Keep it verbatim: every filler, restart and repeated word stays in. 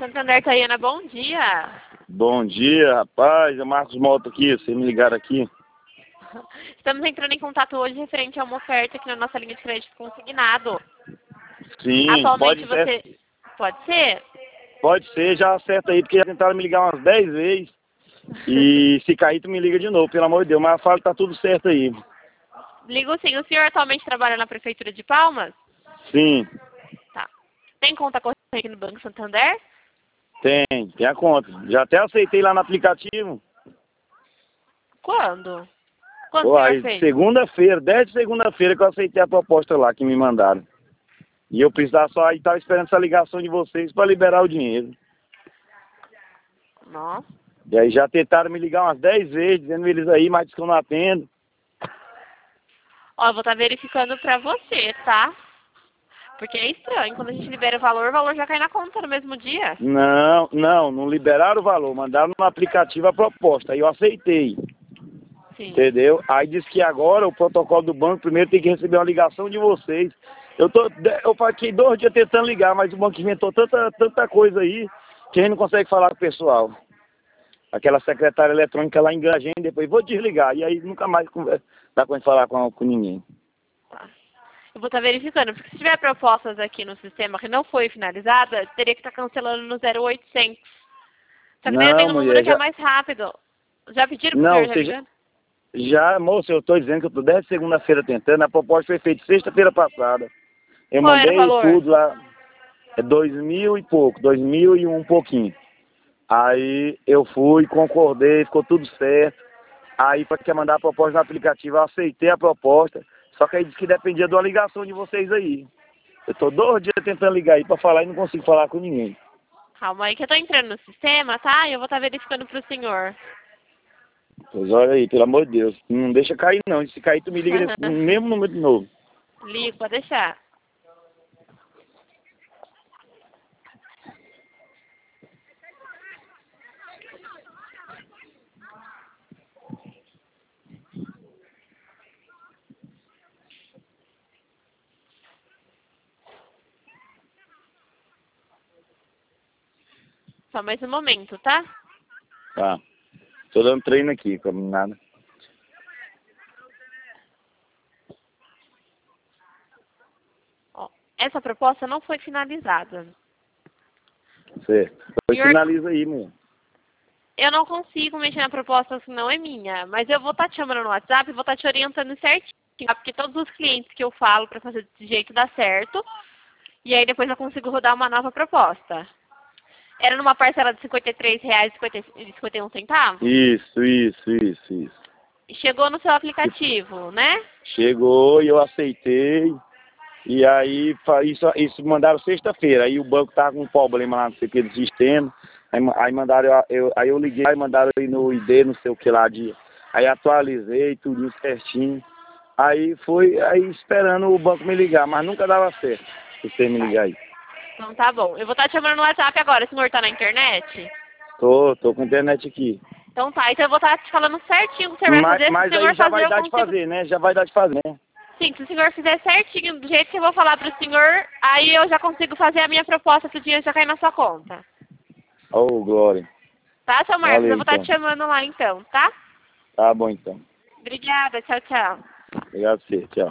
Santander, Tayana, bom dia. Bom dia, rapaz. É Marcos Mota aqui, vocês me ligaram aqui. Estamos entrando em contato hoje referente a uma oferta aqui na nossa linha de crédito consignado. Sim, Atualmente pode você... ser. Pode ser? Pode ser, já acerta aí, porque já tentaram me ligar umas dez vezes. E se cair, tu me liga de novo, pelo amor de Deus. Mas fala que tá tudo certo aí. Ligo sim. O senhor atualmente trabalha na Prefeitura de Palmas? Sim, Tá. Tem conta corrente aqui no Banco Santander? tem, tem a conta. Já até aceitei lá no aplicativo. Quando? Quando Pô, o senhor aí, fez? segunda-feira, desde segunda-feira que eu aceitei a proposta lá que me mandaram. E eu precisava só aí, tava esperando essa ligação de vocês para liberar o dinheiro. Nossa. E aí já tentaram me ligar umas dez vezes, dizendo eles aí, mas diz que eu não atendo. Ó, eu vou estar verificando pra você, tá? Porque é estranho, quando a gente libera o valor, o valor já cai na conta no mesmo dia. Não, não, não liberaram o valor, mandaram no aplicativo a proposta, aí eu aceitei. Sim. Entendeu? Aí disse que agora o protocolo do banco primeiro tem que receber uma ligação de vocês. Eu tô, eu fiquei dois dias tentando ligar, mas o banco inventou tanta, tanta coisa aí que a gente não consegue falar com o pessoal. Aquela secretária eletrônica lá engana a gente, depois vou desligar. E aí nunca mais conversa, dá pra gente falar com, com ninguém. Tá. Eu vou estar verificando, porque se tiver propostas aqui no sistema que não foi finalizada, teria que estar cancelando no zero oitocentos. Só que daí eu Não, tenho um número mulher, que é já... mais rápido. Já pediram pro Não, senhor, já você já... ligando? Já, moço, eu tô dizendo que eu tô desde segunda-feira tentando, a proposta foi feita sexta-feira passada. Eu Qual era o mandei valor? tudo lá, é dois mil e pouco, dois mil e um pouquinho. Aí eu fui, concordei, ficou tudo certo. Aí para quer mandar a proposta no aplicativo, eu aceitei a proposta, só que aí disse que dependia de uma ligação de vocês aí. Eu tô dois dias tentando ligar aí para falar e não consigo falar com ninguém. Calma aí que eu tô entrando no sistema, tá? E eu vou estar verificando pro senhor. Pois olha aí, pelo amor de Deus, não deixa cair não, e se cair tu me liga nesse mesmo número de novo. Ligo, pode deixar. Só mais um momento, tá? Tá, tô dando treino aqui, como nada. Ó, essa proposta não foi finalizada. Certo, depois Senhor, finaliza aí, meu. eu não consigo mexer na proposta, se não é minha. Mas eu vou estar te chamando no WhatsApp e vou estar te orientando certinho. Tá? Porque todos os clientes que eu falo para fazer desse jeito dá certo. E aí depois eu consigo rodar uma nova proposta. Era numa parcela de cinquenta e três reais e cinquenta e um centavos? Isso, isso, isso, isso. Chegou no seu aplicativo, né? Chegou e eu aceitei. E aí, fa- isso, isso mandaram sexta-feira. Aí o banco tava com um problema lá, não sei o que, do sistema. Aí, ma- aí mandaram, eu, eu- aí eu liguei, aí mandaram aí no I D, não sei o que lá, de, aí atualizei tudo certinho. Aí foi, aí esperando o banco me ligar, mas nunca dava certo, você me ligar aí. Então tá bom. Eu vou estar te chamando no WhatsApp agora. O senhor tá na internet? Tô, tô com a internet aqui. Então tá. Então eu vou estar te falando certinho o que o senhor vai Mas, fazer. Se o mas aí senhor já fazer, vai eu dar de consigo... fazer, né? Já vai dar de fazer, né? Sim, se o senhor fizer certinho, do jeito que eu vou falar pro senhor, aí eu já consigo fazer a minha proposta pro dinheiro já cair na sua conta. Ô, Glória. Tá, seu Marcos? Valeu, Eu vou estar então. te chamando lá então, tá? Tá bom, então. Obrigada. Tchau, tchau. Obrigado a você. Tchau.